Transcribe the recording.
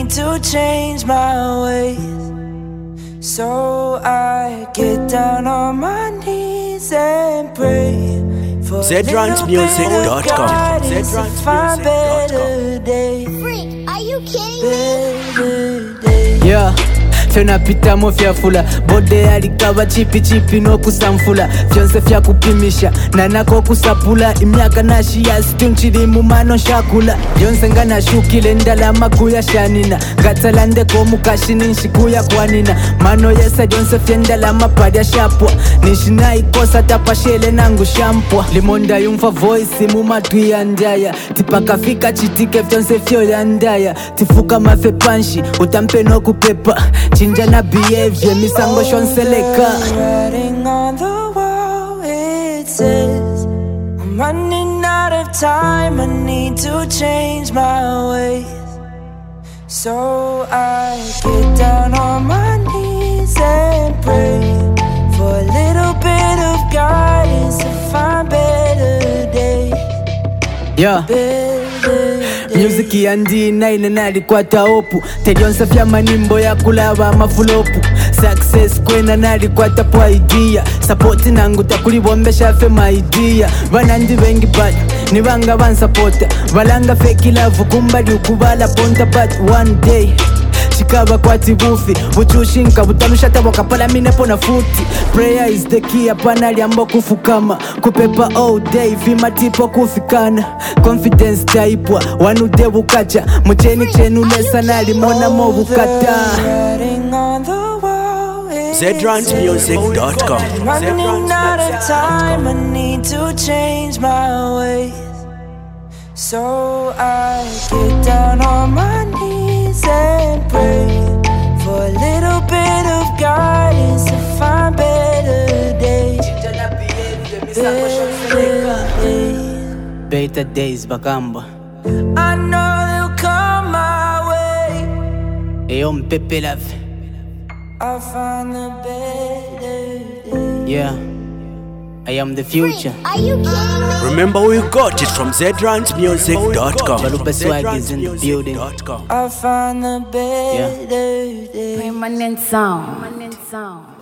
need to change my ways. So I get down on my knees and pray for ZRantMusic.com. Find better days. Freak, are you kidding me? Yeah. Fenapita mofyafula bode alikaba chipi no kusamfula vyonse vya kupimisha nanako kusapula imyaka nashiya situnchili mumano shakula vyonse nganashukile ndalama kuyashanina ngatalandeko mukashini nshikuya kwanina mano yesa vyonse fyendalama padya shapwa nishinaikosa tapashele nangu shampwa limonda yumfa voice mumatwi ya ndaya tipakafika chitike vyonse fyo ya ndaya tifuka mafe panshi utampe no kupepa Chinja na behavior, misango shonseleka. Writing on the wall, it says I'm running out of time, I need to change my ways. So I get down on my knees and pray for a little bit of guidance to find better days. Yeah. Music yandi naine nalikwata opu Terionsa vya manimbo ya kulava mafulopu Success kwena nalikwata po idea Supporti nangu takulibombesha fe my idea Vanandi vengi bad, ni vanga vansapota Valanga fake love kumbali ukubala ponta But one day chikaba kwati bufi Vuchushinka vutanushata wakapala minepo na futi Prayer is the key apana liambo kufukama Kupepa all day vima tipo kufikana Confidence taipwa wanude vukacha Mcheni chenu lesa nalimona mo vukata Writing on the wall, ZRantMusic.com. running out of time, I need to change my ways. So I get down on my knees and pray for a little bit of guidance to find better days. Better days bakamba I know they'll come my way. Eyo mpepe love I'll find the better days. Yeah, I am the future. Are you kidding me? Remember, we got it from ZRantMusic.com. Chalupa swag is in the building. I'll find the better days. Permanent sound.